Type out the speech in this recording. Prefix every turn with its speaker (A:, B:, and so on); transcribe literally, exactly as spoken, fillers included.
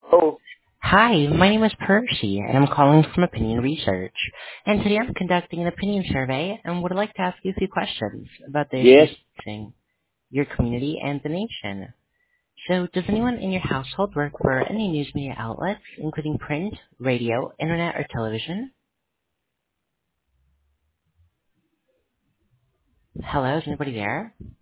A: Oh,
B: Hi, my name is Percy, and I'm calling from Opinion Research. And today I'm conducting an opinion survey and would like to ask you a few questions about the
A: yes.
B: issues facing your community and the nation. So, does anyone in your household work for any news media outlets, including print, radio, internet, or television? Hello, is anybody there?